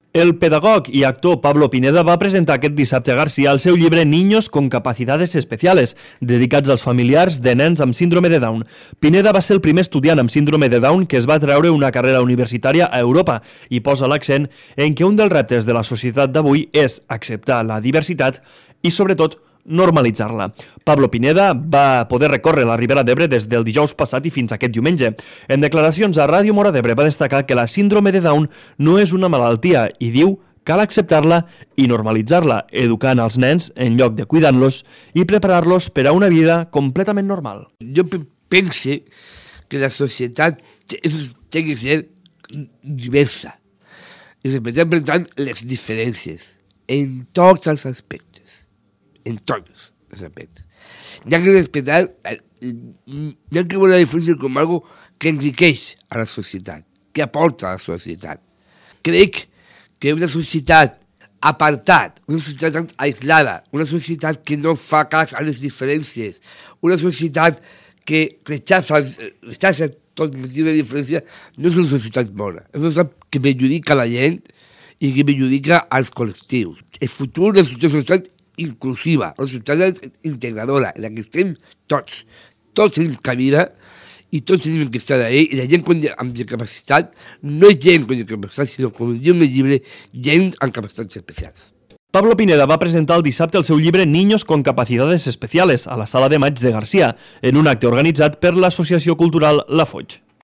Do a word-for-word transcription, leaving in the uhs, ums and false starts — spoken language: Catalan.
El pedagog i actor Pablo Pineda va presentar aquest dissabte a Garcia el seu llibre Niños con capacidades especiales, dedicats als familiars de nens amb síndrome de Down. Pineda va ser el primer estudiant amb síndrome de Down que es va treure una carrera universitària a Europa i posa l'accent en que un dels reptes de la societat d'avui és acceptar la diversitat i, sobretot, normalitzar-la. Pablo Pineda va poder recórrer la Ribera d'Ebre des del dijous passat i fins aquest diumenge. En declaracions a Ràdio Móra d'Ebre va destacar que la síndrome de Down no és una malaltia i diu cal acceptar-la i normalitzar-la, educant als nens en lloc de cuidant-los i preparar-los per a una vida completament normal. Jo penso que la societat té que ser diversa i respectar, per tant, les diferències en tots els aspectes. En tots los aspectos. Ya que respetar, ya que ver la diferencia como algo que enriquece a la sociedad, que aporta a la sociedad. Crec que una societat apartada, una societat aislada, una societat que no fa cas a les diferències, una societat que rechaza, rechaza tot motiu de diferència, no és una societat bona. És una societat que perjudica a la gent i que perjudica als col·lectius. El futur de la societat inclusiva, una societat integradora, en la que estem tots. Tots tenim cabida i tots tenim que estar ahí, i la gent amb discapacitat no és gent amb discapacitat, sinó, com diu en el llibre, gent amb capacitats especials. Pablo Pineda va presentar el dissabte el seu llibre Niños con capacidades especiales a la Sala de Maig de Garcia, en un acte organitzat per l'Associació Cultural La Foix.